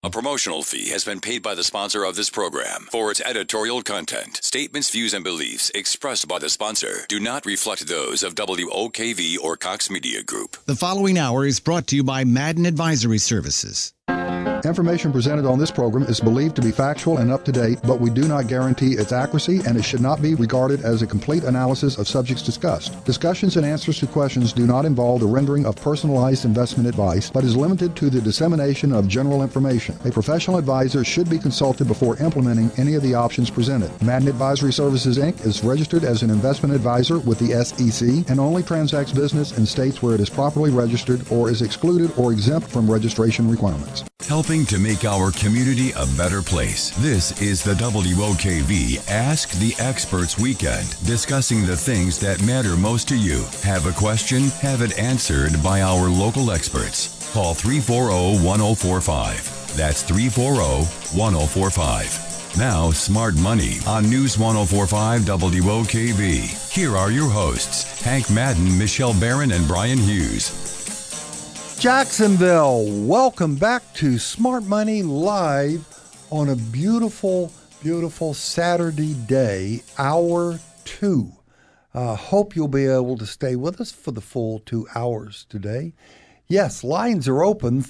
A promotional fee has been paid by the sponsor of this program for its editorial content. Statements, views, and beliefs expressed by the sponsor do not reflect those of WOKV or Cox Media Group. The following hour is brought to you by Madden Advisory Services. Information presented on this program is believed to be factual and up to date, but we do not guarantee its accuracy, and it should not be regarded as a complete analysis of subjects discussed. Discussions and answers to questions do not involve the rendering of personalized investment advice, but is limited to the dissemination of general information. A professional advisor should be consulted before implementing any of the options presented. Madden Advisory Services, Inc. is registered as an investment advisor with the SEC and only transacts business in states where it is properly registered or is excluded or exempt from registration requirements. Helping to make our community a better place. This is the WOKV Ask the Experts Weekend, discussing the things that matter most to you. Have a question? Have it answered by our local experts. Call 340-1045. That's 340-1045. Now, Smart Money on News 104.5 WOKV. Here are your hosts, Hank Madden, Michelle Barron, and Brian Hughes. Jacksonville, welcome back to Smart Money Live on a beautiful, beautiful Saturday day, hour 2. Hope you'll be able to stay with us for the full 2 hours today. Yes, lines are open,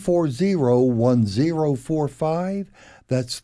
340-1045. That's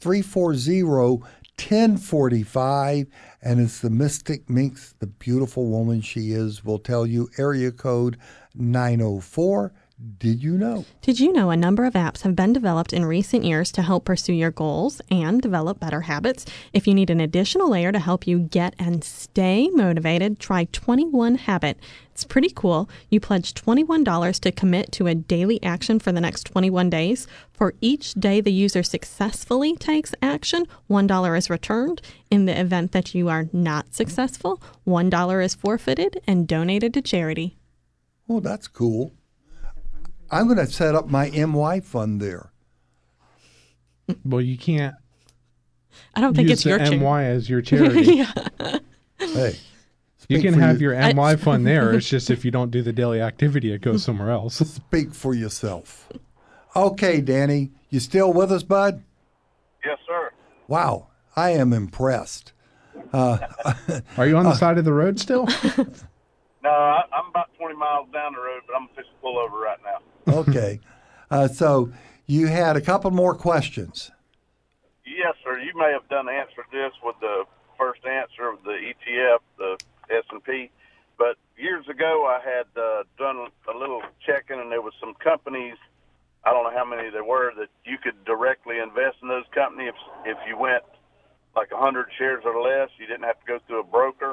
340-1045. And it's the Mystic Minx, the beautiful woman she is, will tell you area code 904. Did you know? Did you know a number of apps have been developed in recent years to help pursue your goals and develop better habits? If you need an additional layer to help you get and stay motivated, try 21 Habit. It's pretty cool. You pledge $21 to commit to a daily action for the next 21 days. For each day the user successfully takes action, $1 is returned. In the event that you are not successful, $1 is forfeited and donated to charity. Oh, that's cool. I'm going to set up my MY fund there. Well, you can't. I don't think it's your charity. MY as your charity. Yeah. Hey, you can have your MY fund there. It's just if you don't do the daily activity, it goes somewhere else. Speak for yourself. Okay, Danny, you still with us, bud? Yes, sir. Wow, I am impressed. Are you on the side of the road still? No, I'm about 20 miles down the road, but I'm fixing to pull over right now. Okay. So you had a couple more questions. Yes, sir. You may have answered this with the first answer of the ETF, the S&P. But years ago, I had done a little checking, and there was some companies, I don't know how many there were, that you could directly invest in those companies if you went like 100 shares or less. You didn't have to go through a broker.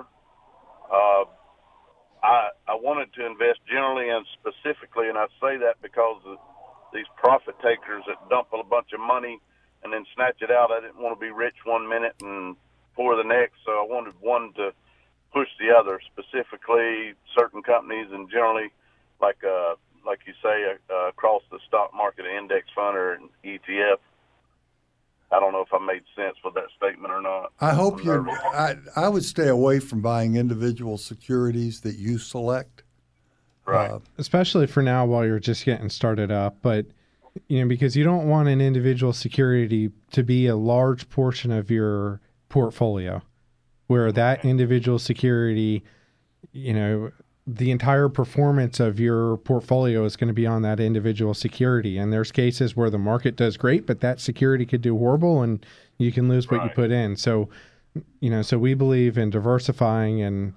I wanted to invest generally and specifically, and I say that because of these profit takers that dump a bunch of money and then snatch it out. I didn't want to be rich one minute and poor the next, so I wanted one to push the other, specifically certain companies and generally, like you say, across the stock market, an index fund or an ETF. I don't know if I made sense with that statement or not. I hope I would stay away from buying individual securities that you select. Right. Especially for now while you're just getting started up. But, because you don't want an individual security to be a large portion of your portfolio where that individual security, the entire performance of your portfolio is going to be on that individual security. And there's cases where the market does great, but that security could do horrible and you can lose what you put in. So, so we believe in diversifying and,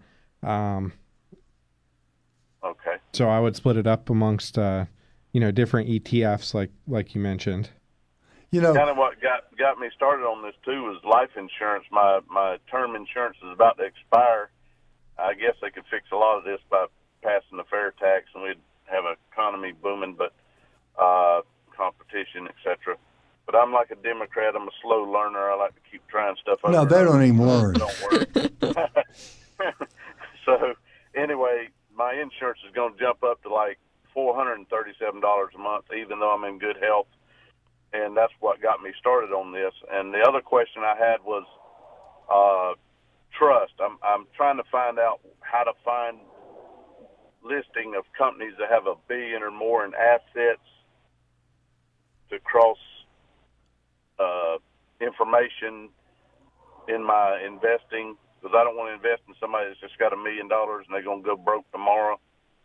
okay. So I would split it up amongst, different ETFs like you mentioned. Kind of what got me started on this too was life insurance. My term insurance is about to expire. I guess they could fix a lot of this by passing the fair tax, and we'd have an economy booming, but competition, etc. But I'm like a Democrat. I'm a slow learner. I like to keep trying stuff over. No, they don't even learn. Don't work. So anyway, my insurance is going to jump up to like $437 a month, even though I'm in good health. And that's what got me started on this. And the other question I had was trust. I'm trying to find out how to find listing of companies that have $1 billion or more in assets to cross information in my investing, because I don't want to invest in somebody that's just got $1 million and they're going to go broke tomorrow.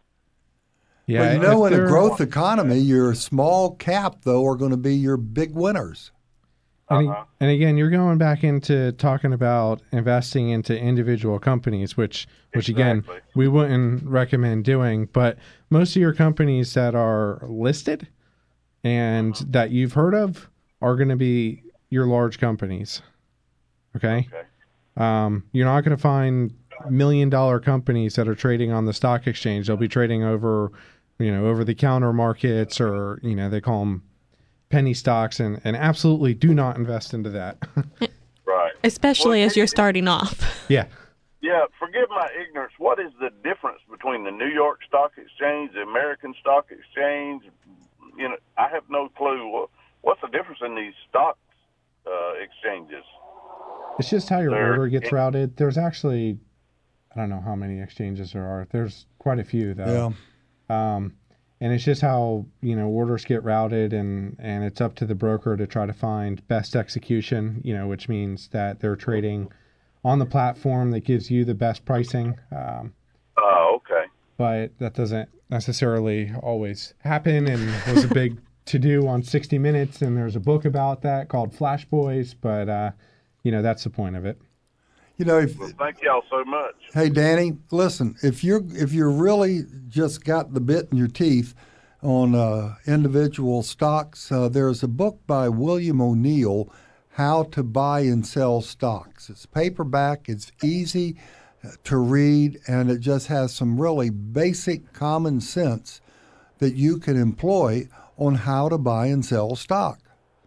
Yeah, well, in a growth economy, your small cap, though, are going to be your big winners. And again, you're going back into talking about investing into individual companies, which again, we wouldn't recommend doing. But most of your companies that are listed and that you've heard of are going to be your large companies. Okay. You're not going to find $1 million companies that are trading on the stock exchange. They'll be trading over the counter markets, or, they call them penny stocks, and absolutely do not invest into that. Right. Especially as you're starting off. Yeah. Yeah, forgive my ignorance. What is the difference between the New York Stock Exchange, the American Stock Exchange? I have no clue. What's the difference in these stock exchanges? It's just how your order gets routed. There's actually, I don't know how many exchanges there are. There's quite a few, though. Yeah. And it's just how, orders get routed, and it's up to the broker to try to find best execution, which means that they're trading on the platform that gives you the best pricing. Okay. But that doesn't necessarily always happen, and was a big to-do on 60 Minutes, and there's a book about that called Flash Boys, but, that's the point of it. Thank y'all so much. Hey, Danny, listen, if you're really just got the bit in your teeth on individual stocks, there's a book by William O'Neill, How to Buy and Sell Stocks. It's paperback, it's easy to read, and it just has some really basic common sense that you can employ on how to buy and sell stock.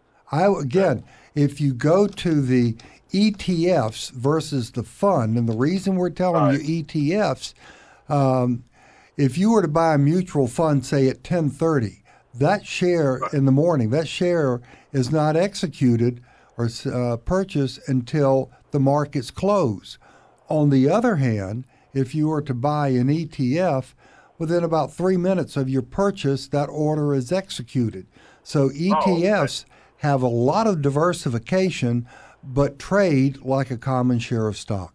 If you go to the ETFs versus the fund, and the reason we're telling you ETFs, if you were to buy a mutual fund, say at 10:30, that share in the morning, that share is not executed or purchased until the markets close. On the other hand, if you were to buy an ETF, within about 3 minutes of your purchase, that order is executed. So ETFs have a lot of diversification, but trade like a common share of stock.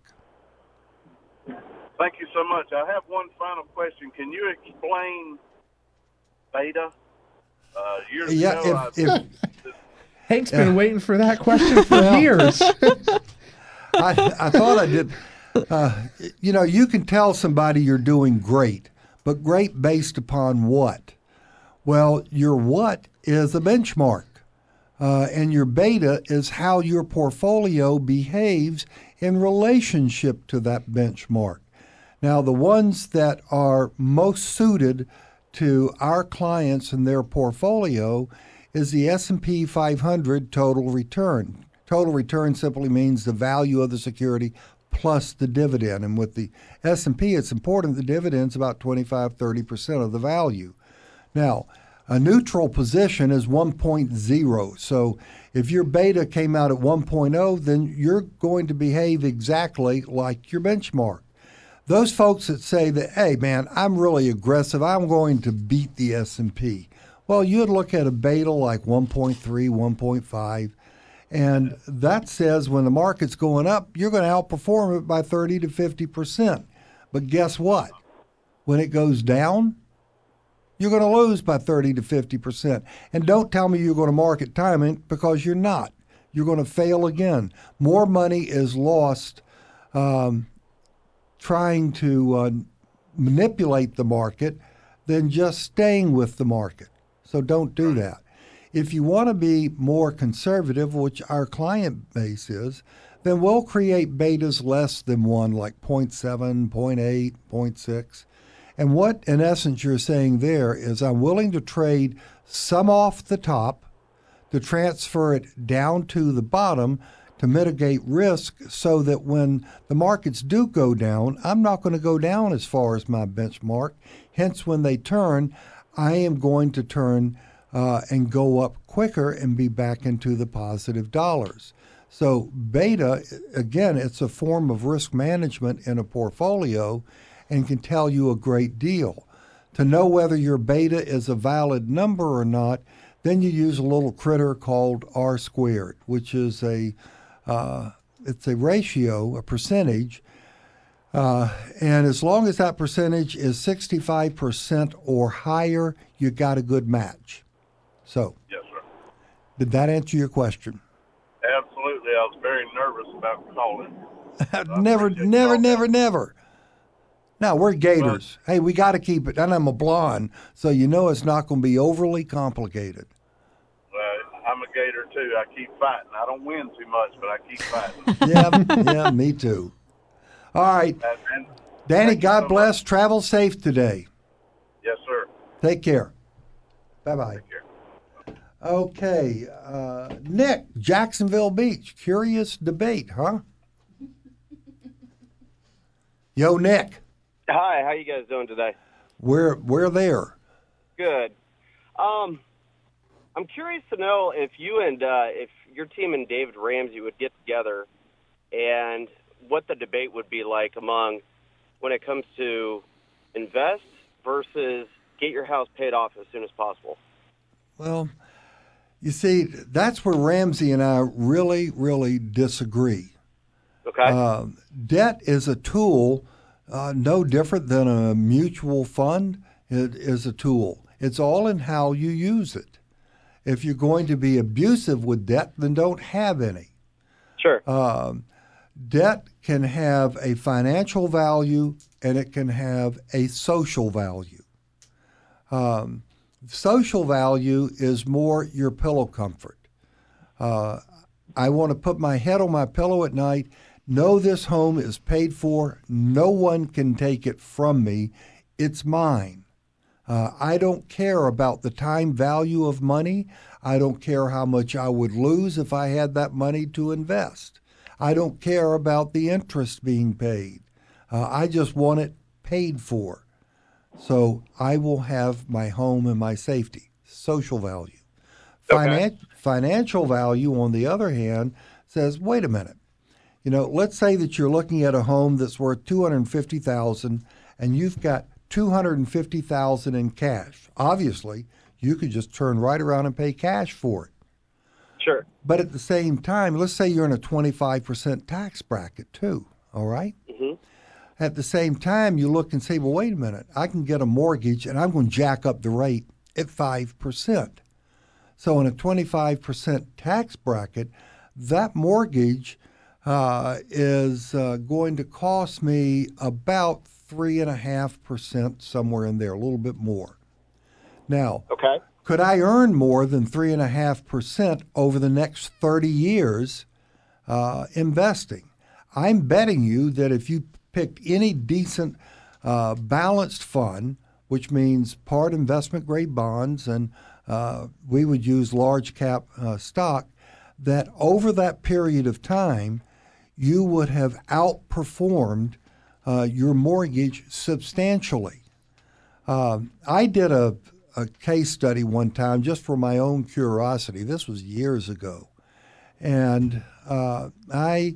Thank you so much. I have one final question. Can you explain beta? Hank's been waiting for that question for years. I thought I did. You can tell somebody you're doing great, but great based upon what? Well, your what is a benchmark. And your beta is how your portfolio behaves in relationship to that benchmark. Now, the ones that are most suited to our clients and their portfolio is the S&P 500 total return. Total return simply means the value of the security plus the dividend. And with the S&P, it's important the dividend's about 25-30% of the value. Now, a neutral position is 1.0. So if your beta came out at 1.0, then you're going to behave exactly like your benchmark. Those folks that say that, hey, man, I'm really aggressive, I'm going to beat the S&P. Well, you'd look at a beta like 1.3, 1.5, and that says when the market's going up, you're going to outperform it by 30 to 50%. But guess what? When it goes down, you're going to lose by 30 to 50%. And don't tell me you're going to market time it, because you're not. You're going to fail again. More money is lost trying to manipulate the market than just staying with the market. So don't do that. If you want to be more conservative, which our client base is, then we'll create betas less than 1, like 0.7, 0.8, 0.6. And what, in essence, you're saying there is I'm willing to trade some off the top to transfer it down to the bottom to mitigate risk, so that when the markets do go down, I'm not going to go down as far as my benchmark. Hence, when they turn, I am going to turn and go up quicker and be back into the positive dollars. So beta, again, it's a form of risk management in a portfolio and can tell you a great deal. To know whether your beta is a valid number or not, Then you use a little critter called R squared, which is it's a ratio, a percentage, and as long as that percentage is 65% or higher, you got a good match. So, Yes, sir. did that answer your question? Absolutely. I was very nervous about calling. Never. Now, we're Gators. Hey, we got to keep it. And I'm a blonde, so you know it's not going to be overly complicated. I'm a Gator, too. I keep fighting. I don't win too much, but I keep fighting. Yeah, me too. All right. And Danny, thank you God so bless. much. Travel safe today. Yes, sir. Take care. Bye-bye. Take care. Okay. Nick, Jacksonville Beach. Curious debate, huh? Yo, Nick. Hi, how you guys doing today? We're there. Good. I'm curious to know if you and if your team and David Ramsey would get together, and what the debate would be like among when it comes to invest versus get your house paid off as soon as possible. Well, you see, that's where Ramsey and I really, really disagree. Okay. Debt is a tool, no different than a mutual fund. It is a tool. It's all in how you use it. If you're going to be abusive with debt, then don't have any. Sure. Debt can have a financial value and it can have a social value. Social value is more your pillow comfort. I want to put my head on my pillow at night, know this home is paid for, no one can take it from me, it's mine. I don't care about the time value of money. I don't care how much I would lose if I had that money to invest. I don't care about the interest being paid. I just want it paid for. So I will have my home and my safety, social value. Okay. Financial value, on the other hand, says, wait a minute. You know, let's say that you're looking at a home that's worth $250,000 and you've got $250,000 in cash. Obviously, you could just turn right around and pay cash for it. Sure. But at the same time, let's say you're in a 25% tax bracket too, all right? Mm-hmm. At the same time, you look and say, well, wait a minute, I can get a mortgage and I'm going to jack up the rate at 5%. So in a 25% tax bracket, that mortgage is going to cost me about 3.5%, somewhere in there, a little bit more. Now, Okay. could I earn more than 3.5% over the next 30 years investing? I'm betting you that if you picked any decent balanced fund, which means part investment grade bonds and we would use large cap stock, that over that period of time, you would have outperformed your mortgage substantially. I did a case study one time just for my own curiosity. This was years ago. And I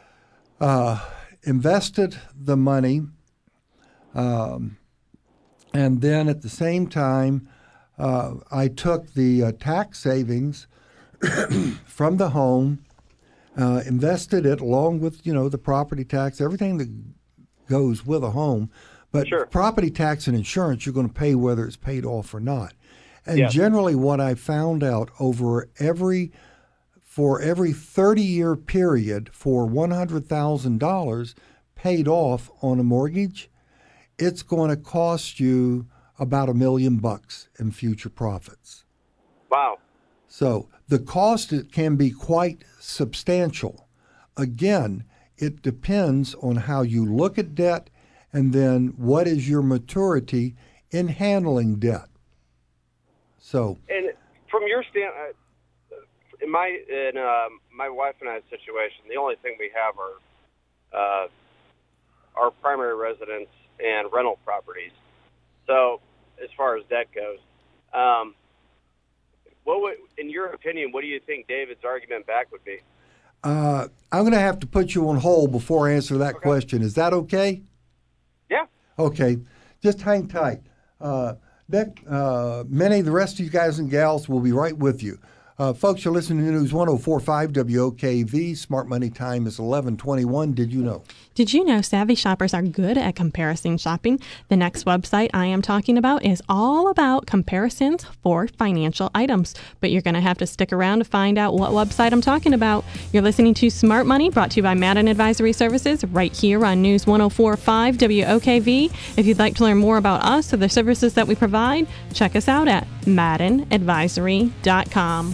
invested the money, and then at the same time, I took the tax savings from the home, invested it along with, the property tax, everything that goes with a home. But Sure. property tax and insurance, you're going to pay whether it's paid off or not. And Yeah. generally what I found out for every 30-year period for $100,000 paid off on a mortgage, it's going to cost you about $1 million in future profits. Wow. So the cost can be quite substantial. Again, it depends on how you look at debt and then what is your maturity in handling debt. So, And from your standpoint, in my wife and I's situation, the only thing we have are our primary residence and rental properties. So, as far as debt goes, in your opinion, what do you think David's argument back would be? I'm going to have to put you on hold before I answer that question. Is that okay? Yeah. Okay. Just hang tight. Nick, Minnie, the rest of you guys and gals will be right with you. Folks, you're listening to News 104.5 WOKV. Smart Money time is 11:21. Did you know? Did you know savvy shoppers are good at comparison shopping? The next website I am talking about is all about comparisons for financial items. But you're going to have to stick around to find out what website I'm talking about. You're listening to Smart Money, brought to you by Madden Advisory Services, right here on News 104.5 WOKV. If you'd like to learn more about us or the services that we provide, check us out at maddenadvisory.com.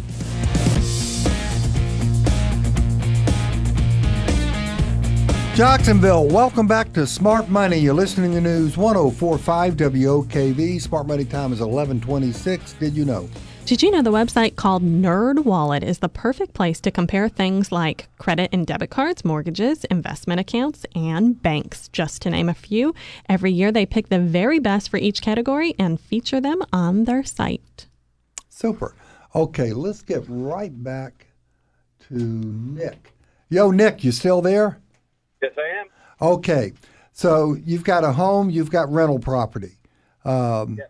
Jacksonville, welcome back to Smart Money. You're listening to News 104.5 WOKV. Smart Money time is 11:26. Did you know? Did you know the website called NerdWallet is the perfect place to compare things like credit and debit cards, mortgages, investment accounts, and banks, just to name a few? Every year they pick the very best for each category and feature them on their site. Super. Okay, let's get right back to Nick. Yo, Nick, you still there? Yes, I am. Okay, so you've got a home, you've got rental property. Yes.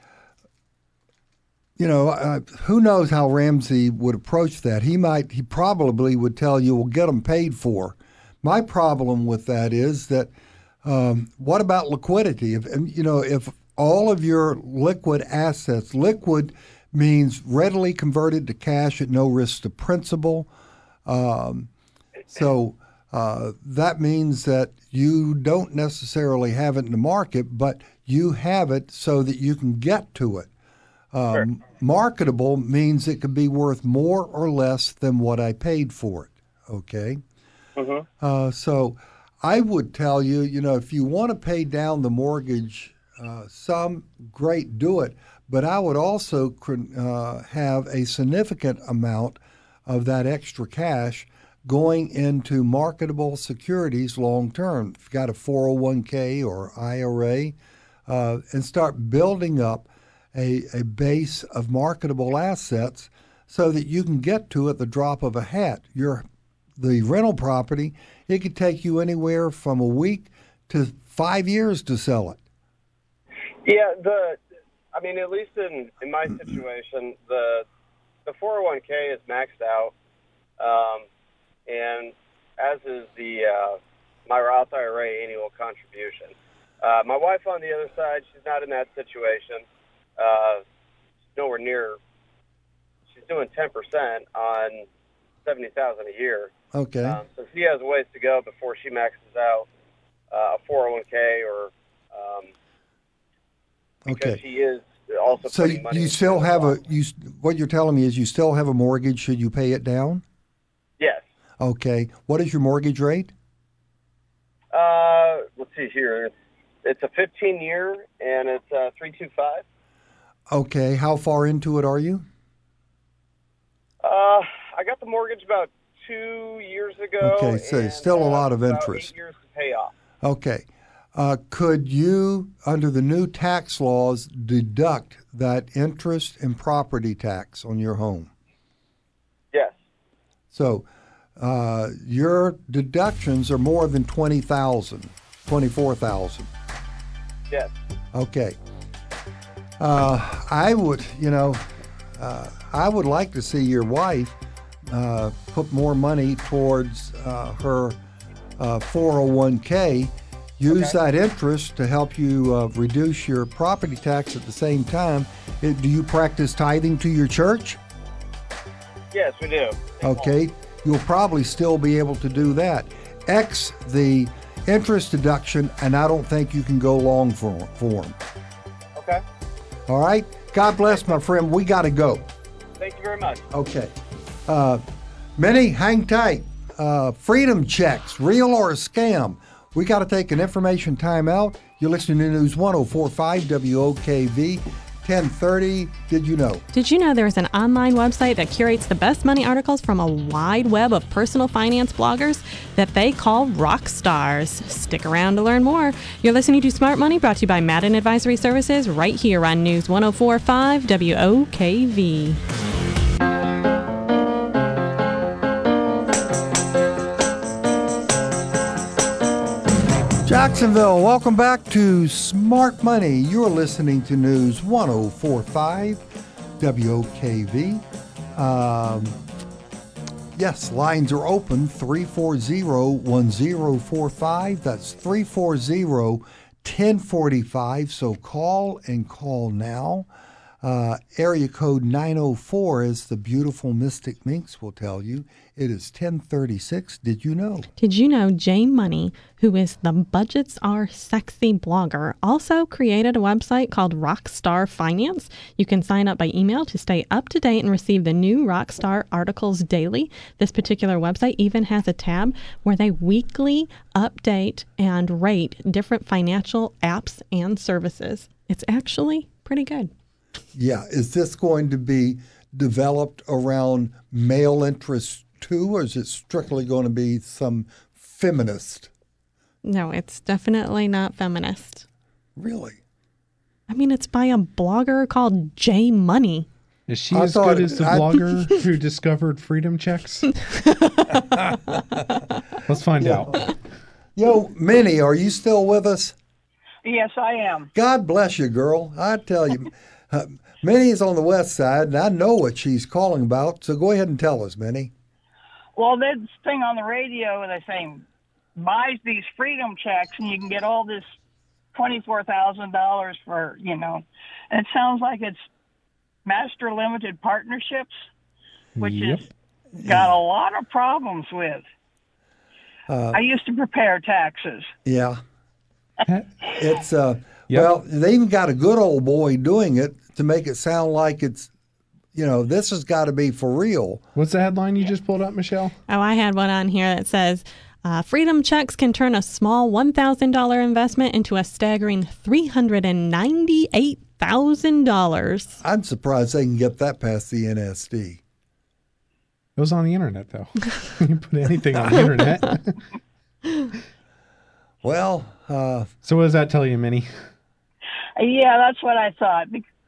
You know, who knows how Ramsey would approach that? He probably would tell you, "Well, get them paid for." My problem with that is that, what about liquidity? If all of your liquid assets, liquid means readily converted to cash at no risk to principal. So that means that you don't necessarily have it in the market, but you have it so that you can get to it. Sure. Marketable means it could be worth more or less than what I paid for it. Okay? Mm-hmm. So I would tell you, if you want to pay down the mortgage great, do it. But I would also have a significant amount of that extra cash going into marketable securities long term. If you've got a 401k or IRA, and start building up a base of marketable assets so that you can get to it the drop of a hat. The rental property, it could take you anywhere from a week to 5 years to sell it. Yeah, at least in my situation, the 401k is maxed out, and as is my Roth IRA annual contribution. My wife, on the other side, she's not in that situation. Nowhere near. She's doing 10% on $70,000 a year. Okay. So she has a ways to go before she maxes out a 401k or. Because she is also putting money. So you still have what you're telling me is you still have a mortgage should you pay it down? Yes. Okay. What is your mortgage rate? Let's see here. It's a 15-year, and it's 3.25. Okay. How far into it are you? I got the mortgage about 2 years ago. Okay, so still a lot of interest. 8 years to pay off. Okay. Could you, under the new tax laws, deduct that interest and property tax on your home? Yes. So your deductions are more than $20,000, $24,000. Yes. Okay. I would like to see your wife put more money towards her 401k. Use that interest to help you reduce your property tax at the same time. Do you practice tithing to your church? Yes, we do. Okay. You'll probably still be able to do that. X the interest deduction, and I don't think you can go long for them. Okay. All right? God bless, my friend. We got to go. Thank you very much. Okay. Minnie, hang tight. Freedom checks, real or a scam? We got to take an information timeout. You're listening to News 104.5 WOKV. 10:30. Did you know? Did you know there's an online website that curates the best money articles from a wide web of personal finance bloggers that they call rock stars? Stick around to learn more. You're listening to Smart Money, brought to you by Madden Advisory Services, right here on News 104.5 WOKV. Jacksonville, welcome back to Smart Money. You're listening to News 104.5 WOKV. Yes, lines are open, 340-1045. That's 340-1045. So call and call now. Area code 904, as the beautiful Mystic Minx will tell you. It is 1036. Did you know? Did you know Jane Money, who is the Budgets Are Sexy blogger, also created a website called Rockstar Finance? You can sign up by email to stay up to date and receive the new Rockstar articles daily. This particular website even has a tab where they weekly update and rate different financial apps and services. It's actually pretty good. Yeah. Is this going to be developed around male interests too, or is it strictly going to be some feminist? No, it's definitely not feminist. Really? I mean, it's by a blogger called J Money. Is she as good as the blogger who discovered freedom checks? Let's find out. Yo, Minnie, are you still with us? Yes, I am. God bless you, girl. I tell you. Minnie is on the west side, and I know what she's calling about, so go ahead and tell us, Minnie. Well, this thing on the radio, they're saying, buys these freedom checks, and you can get all this $24,000 for, and it sounds like it's master limited partnerships, which has got a lot of problems with. I used to prepare taxes. Yeah. It's, well, they even got a good old boy doing it to make it sound like it's, this has got to be for real. What's the headline you just pulled up, Michelle? Oh, I had one on here that says, freedom checks can turn a small $1,000 investment into a staggering $398,000. I'm surprised they can get that past the NSD. It was on the internet, though. You can put anything on the internet. Well, so what does that tell you, Minnie? Yeah, that's what I thought.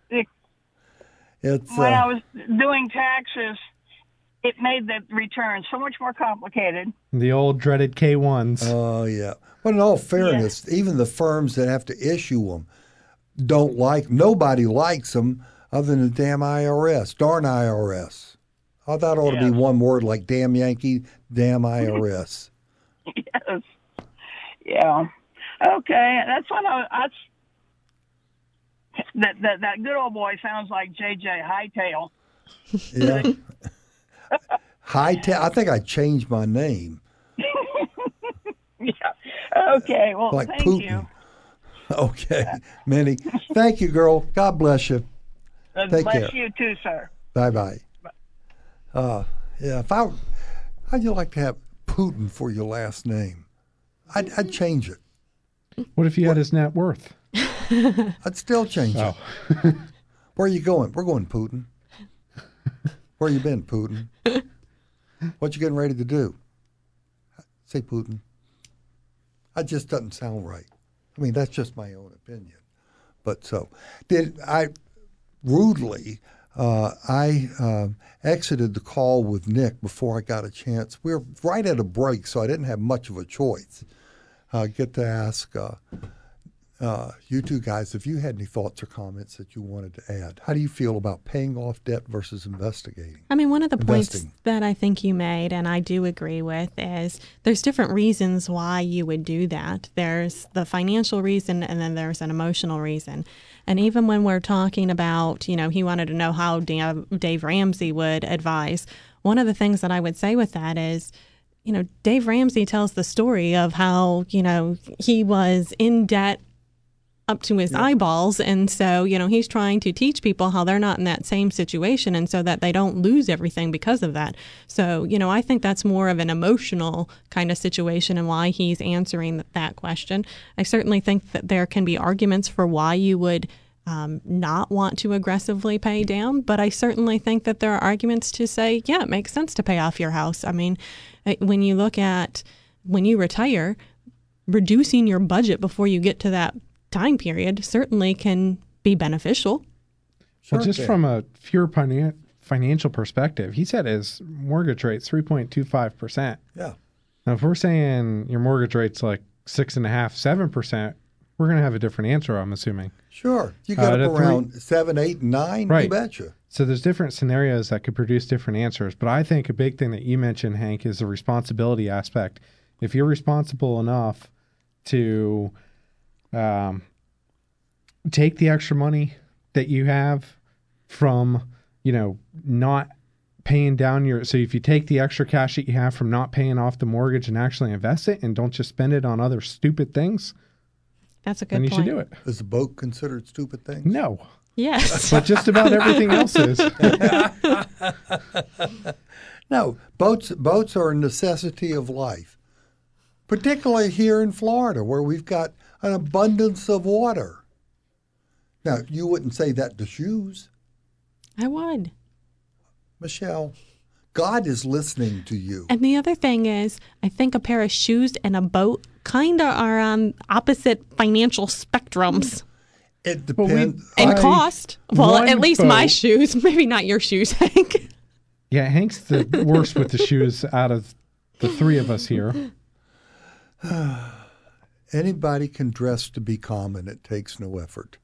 It's when I was doing taxes, it made the return so much more complicated. The old dreaded K-1s. Oh, yeah. But in all fairness, even the firms that have to issue them nobody likes them other than the damn IRS. Darn IRS. I thought it ought to be one word like damn Yankee, damn IRS. Yes. Yeah. Okay. That's what that good old boy sounds like J.J. Hightail. Yeah. Hightail. I think I changed my name. Yeah. Okay. Well, like thank Putin. you. Okay, Minnie. Thank you, girl. God bless you. Take bless care. you too, sir. Bye-bye. Yeah. How'd you like to have Putin for your last name? I'd change it. What if you had his net worth? I'd still change it. Where are you going? We're going Putin. Where you been, Putin? What you getting ready to do? Say Putin. That just doesn't sound right. I mean, that's just my own opinion. But so, I exited the call with Nick before I got a chance. We were right at a break, so I didn't have much of a choice. Get to ask you two guys if you had any thoughts or comments that you wanted to add. How do you feel about paying off debt versus investigating? I mean, one of the points that I think you made, and I do agree with, is there's different reasons why you would do that. There's the financial reason, and then there's an emotional reason. And even when we're talking about, he wanted to know how Dave Ramsey would advise, one of the things that I would say with that is, Dave Ramsey tells the story of how, he was in debt up to his eyeballs. And so, he's trying to teach people how they're not in that same situation and so that they don't lose everything because of that. So, I think that's more of an emotional kind of situation and why he's answering that question. I certainly think that there can be arguments for why you would not want to aggressively pay down, but I certainly think that there are arguments to say, yeah, it makes sense to pay off your house. I mean, when you look at when you retire, reducing your budget before you get to that time period certainly can be beneficial. Well, just from a pure financial perspective, he said his mortgage rate's 3.25%. Yeah. Now, if we're saying your mortgage rate's like 6.5%, 7%, we're going to have a different answer, I'm assuming. Sure. You got up around 7, 8, and 9, right. You betcha. So there's different scenarios that could produce different answers. But I think a big thing that you mentioned, Hank, is the responsibility aspect. If you're responsible enough to take the extra money that you have from, not paying down so if you take the extra cash that you have from not paying off the mortgage and actually invest it and don't just spend it on other stupid things, that's a good then you point. should do it. Is the boat considered stupid things? No. Yes. But just about everything else is. No, boats are a necessity of life, particularly here in Florida where we've got an abundance of water. Now, you wouldn't say that to shoes. I would. Michelle, God is listening to you. And the other thing is, I think a pair of shoes and a boat kind of are on opposite financial spectrums. It depends. And cost. Well, at least boat. my shoes. Maybe not your shoes, Hank. Yeah, Hank's the worst with the shoes out of the three of us here. Anybody can dress to be common. It takes no effort.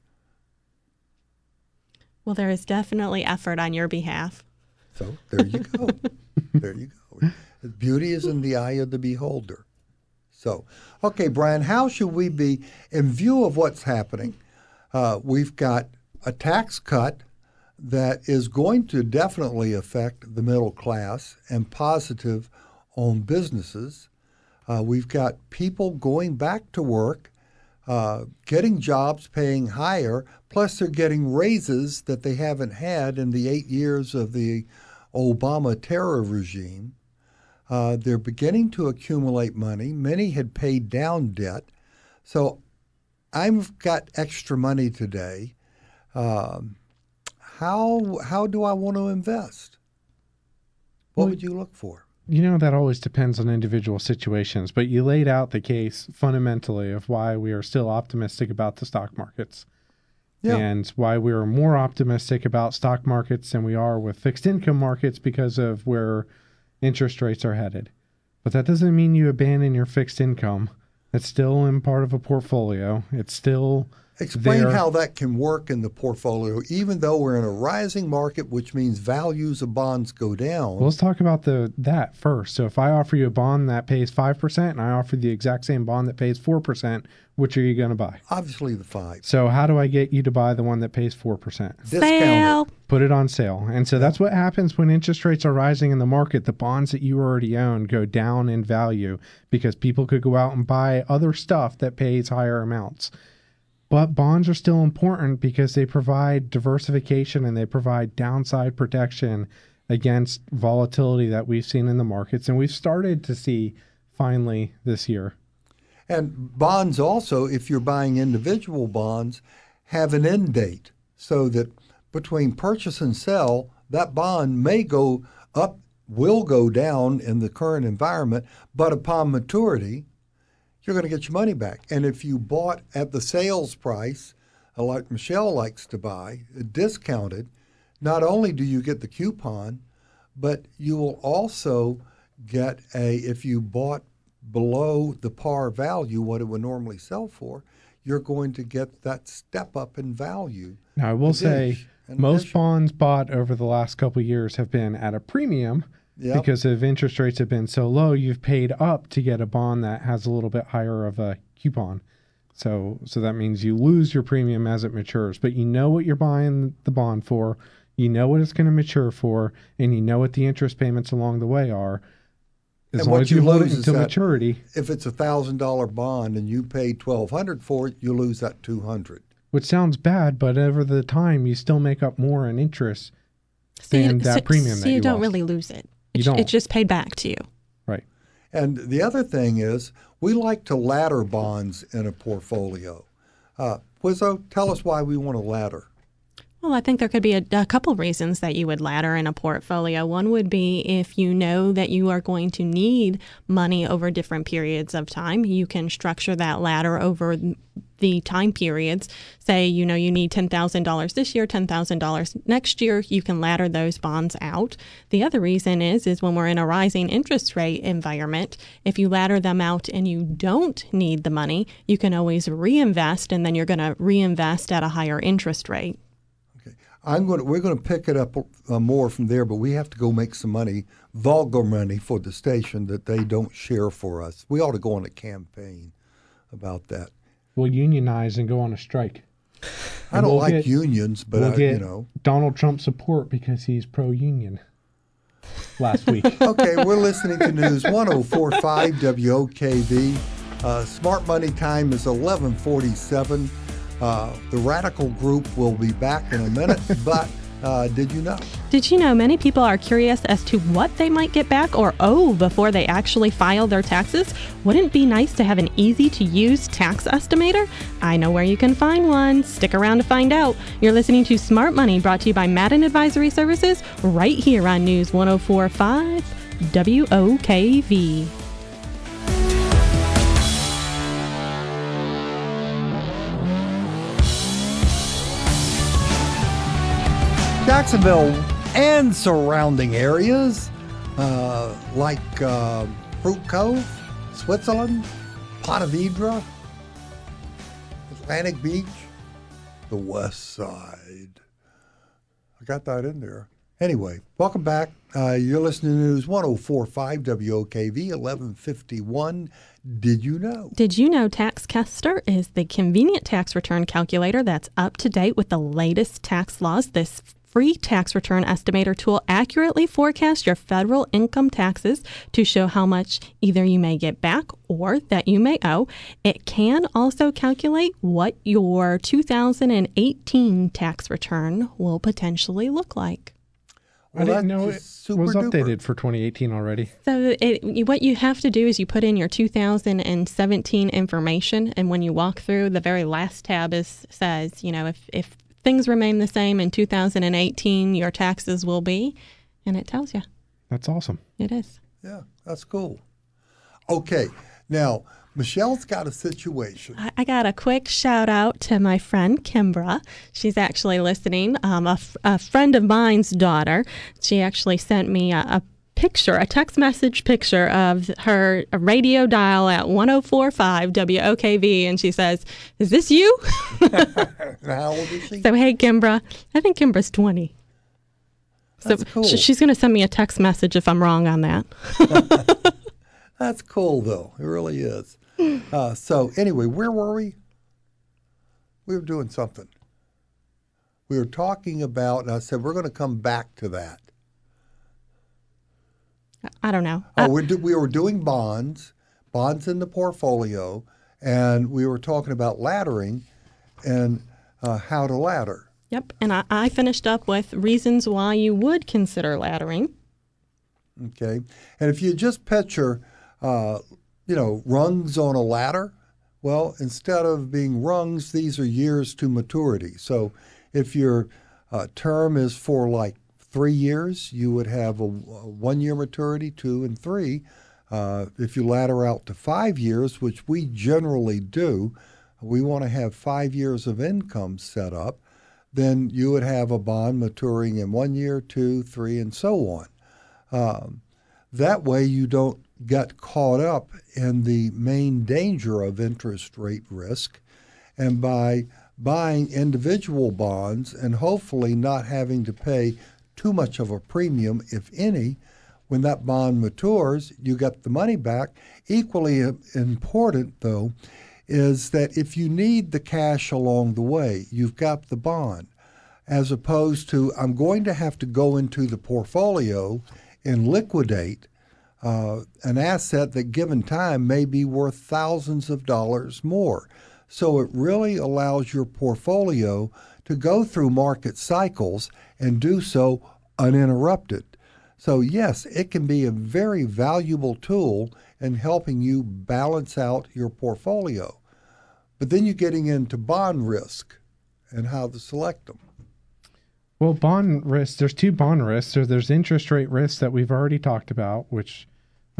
Well, there is definitely effort on your behalf. So there you go. There you go. Beauty is in the eye of the beholder. So, okay, Brian, how should we be, in view of what's happening, we've got a tax cut that is going to definitely affect the middle class and positive on businesses. We've got people going back to work, getting jobs paying higher, plus they're getting raises that they haven't had in the 8 years of the Obama terror regime. They're beginning to accumulate money. Many had paid down debt. So I've got extra money today. How do I want to invest? What would you look for? That always depends on individual situations, but you laid out the case fundamentally of why we are still optimistic about the stock markets. Yeah. And why we are more optimistic about stock markets than we are with fixed income markets because of where interest rates are headed. But that doesn't mean you abandon your fixed income. It's still in part of a portfolio. It's still Explain there. how that can work in the portfolio, even though we're in a rising market, which means values of bonds go down. Well, let's talk about that first. So if I offer you a bond that pays 5% and I offer the exact same bond that pays 4%, which are you going to buy? Obviously the 5. So how do I get you to buy the one that pays 4%? Sale. Put it on sale. And so that's what happens when interest rates are rising in the market. The bonds that you already own go down in value because people could go out and buy other stuff that pays higher amounts. But bonds are still important because they provide diversification and they provide downside protection against volatility that we've seen in the markets. And we've started to see finally this year. And bonds also, if you're buying individual bonds, have an end date so that between purchase and sell, that bond may go up, will go down in the current environment, but upon maturity, you're going to get your money back. And if you bought at the sales price, like Michelle likes to buy, discounted, not only do you get the coupon, but you will also get if you bought below the par value, what it would normally sell for, you're going to get that step up in value. Now, I will say most bonds bought over the last couple of years have been at a premium. Yep. Because if interest rates have been so low, you've paid up to get a bond that has a little bit higher of a coupon. So that means you lose your premium as it matures, but you know what you're buying the bond for, you know what it's going to mature for, and you know what the interest payments along the way are. As long as you hold it until maturity. If it's $1,000 bond and you paid $1,200 for it, you lose that $200. Which sounds bad, but over the time you still make up more in interest than that premium that you don't lost. Really lose it. It's just paid back to you. Right. And the other thing is we like to ladder bonds in a portfolio. Wizzo, tell us why we want to ladder. Well, I think there could be a couple reasons that you would ladder in a portfolio. One would be if you know that you are going to need money over different periods of time, you can structure that ladder over the time periods. Say, you need $10,000 this year, $10,000 next year, you can ladder those bonds out. The other reason is when we're in a rising interest rate environment, if you ladder them out and you don't need the money, you can always reinvest, and then you're going to reinvest at a higher interest rate. Okay, we're going to pick it up more from there, but we have to go make some money, vulgar money, for the station that they don't share for us. We ought to go on a campaign about that. We'll unionize and go on a strike. I don't like unions, but we'll get Donald Trump support because he's pro-union. Last week. Okay, we're listening to News 104.5 WOKV. Smart Money time is 11:47. The Radical Group will be back in a minute, but did you know? Did you know many people are curious as to what they might get back or owe before they actually file their taxes? Wouldn't it be nice to have an easy-to-use tax estimator? I know where you can find one. Stick around to find out. You're listening to Smart Money, brought to you by Madden Advisory Services, right here on News 104.5 WOKV. Jacksonville and surrounding areas like Fruit Cove, Switzerland, Ponte Vedra, Atlantic Beach, the West Side. I got that in there. Anyway, welcome back. You're listening to News 104.5 WOKV, 11:51. Did you know? Did you know TaxCaster is the convenient tax return calculator that's up to date with the latest tax laws? This free tax return estimator tool accurately forecasts your federal income taxes to show how much either you may get back or that you may owe. It can also calculate what your 2018 tax return will potentially look like. I didn't know it was updated for 2018 already. So what you have to do is you put in your 2017 information, and when you walk through, the very last tab says, if things remain the same in 2018, your taxes will be, and it tells you. That's awesome. It is. Yeah, that's cool. Okay, now Michelle's got a situation. I got a quick shout out to my friend Kimbra. She's actually listening. A friend of mine's daughter. She actually sent me a text message picture of her radio dial at 104.5 WOKV, and she says, "Is this you?" How old is she? So, hey, Kimbra. I think Kimbra's 20. That's cool. She's going to send me a text message if I'm wrong on that. That's cool, though. It really is. So, anyway, where were we? We were doing something. We were talking about, and I said, we're going to come back to that. I don't know. We were doing bonds in the portfolio, and we were talking about laddering and how to ladder. Yep, and I finished up with reasons why you would consider laddering. Okay, and if you just picture, rungs on a ladder, well, instead of being rungs, these are years to maturity. So if your term is for like 3 years, you would have a 1 year maturity, 2 and 3. If you ladder out to 5 years, which we generally do, we want to have 5 years of income set up, then you would have a bond maturing in 1 year, 2, 3, and so on. That way you don't get caught up in the main danger of interest rate risk. And by buying individual bonds and hopefully not having to pay too much of a premium, if any, when that bond matures, you get the money back. Equally important, though, is that if you need the cash along the way, you've got the bond, as opposed to I'm going to have to go into the portfolio and liquidate an asset that given time may be worth thousands of dollars more. So it really allows your portfolio to go through market cycles and do so uninterrupted. So yes, it can be a very valuable tool in helping you balance out your portfolio. But then you're getting into bond risk and how to select them. Well, bond risk, there's two bond risks. There's interest rate risk that we've already talked about, which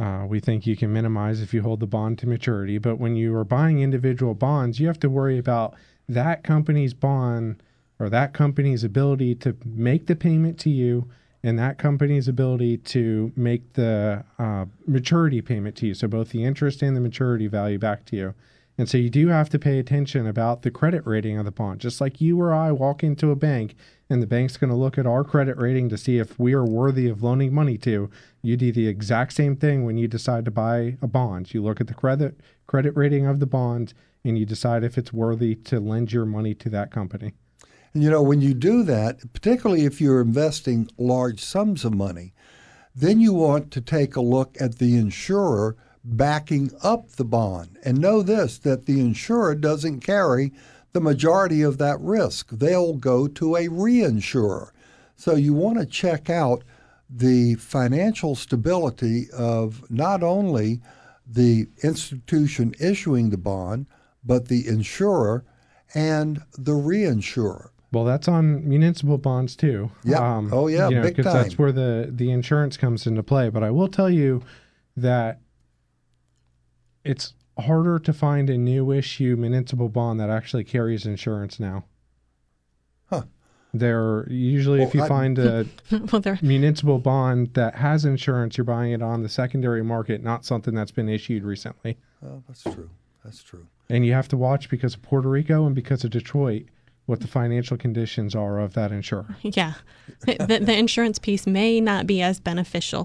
We think you can minimize if you hold the bond to maturity. But when you are buying individual bonds, you have to worry about that company's bond or that company's ability to make the payment to you and that company's ability to make the maturity payment to you. So both the interest and the maturity value back to you. And so you do have to pay attention about the credit rating of the bond. Just like you or I walk into a bank and the bank's going to look at our credit rating to see if we are worthy of loaning money to, you do the exact same thing when you decide to buy a bond. You look at the credit rating of the bond and you decide if it's worthy to lend your money to that company. And, you know, when you do that, particularly if you're investing large sums of money, then you want to take a look at the insurer backing up the bond. And know this, that the insurer doesn't carry the majority of that risk. They'll go to a reinsurer. So you want to check out the financial stability of not only the institution issuing the bond, but the insurer and the reinsurer. Well, that's on municipal bonds too. Yeah. Big time. That's where the insurance comes into play. But I will tell you that it's harder to find a new issue municipal bond that actually carries insurance now. Huh. They're usually, if you find a municipal bond that has insurance, you're buying it on the secondary market, not something that's been issued recently. Oh, that's true. That's true. And you have to watch, because of Puerto Rico and because of Detroit, what the financial conditions are of that insurer. Yeah. The insurance piece may not be as beneficial.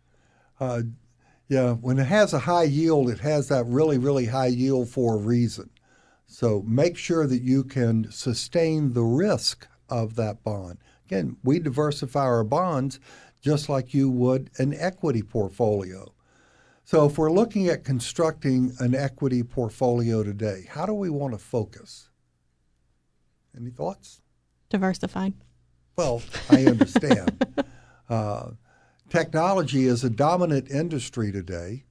Yeah, when it has a high yield, it has that really, really high yield for a reason. So make sure that you can sustain the risk of that bond. Again, we diversify our bonds just like you would an equity portfolio. So if we're looking at constructing an equity portfolio today, how do we want to focus? Any thoughts? Diversified. Well, I understand. Technology is a dominant industry today.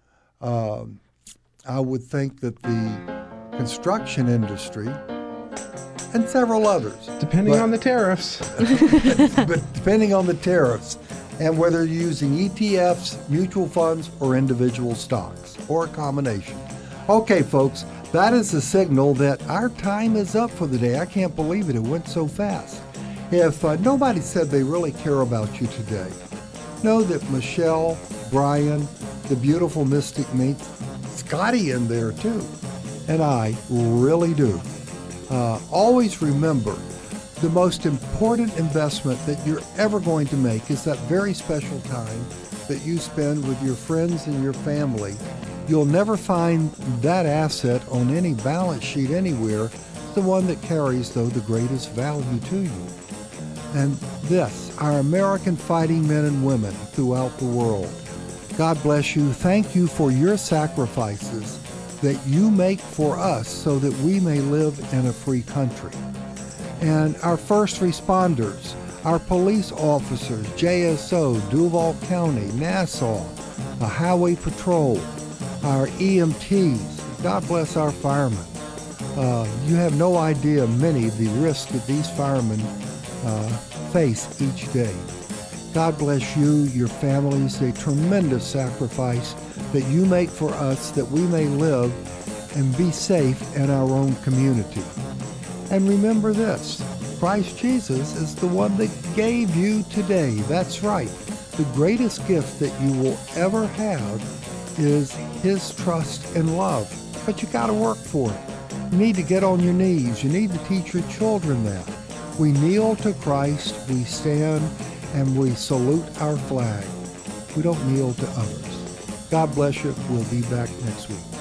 I would think that the construction industry and several others. Depending on the tariffs. But depending on the tariffs and whether you're using ETFs, mutual funds, or individual stocks, or a combination. Okay, folks, that is a signal that our time is up for the day. I can't believe it. It went so fast. If nobody said they really care about you today, know that Michelle, Brian, the beautiful Mystic Me, Scotty in there too, and I really do. Always remember, the most important investment that you're ever going to make is that very special time that you spend with your friends and your family. You'll never find that asset on any balance sheet anywhere. It's the one that carries, though, the greatest value to you. And this, our American fighting men and women throughout the world. God bless you. Thank you for your sacrifices that you make for us so that we may live in a free country. And our first responders, our police officers, JSO, Duval County, Nassau, the Highway Patrol, our EMTs, God bless our firemen. You have no idea many of the risks that these firemen face each day. God bless you, your families, a tremendous sacrifice that you make for us that we may live and be safe in our own community. And remember this, Christ Jesus is the one that gave you today. That's right. The greatest gift that you will ever have is His trust and love. But you got to work for it. You need to get on your knees. You need to teach your children that. We kneel to Christ, we stand, and we salute our flag. We don't kneel to others. God bless you. We'll be back next week.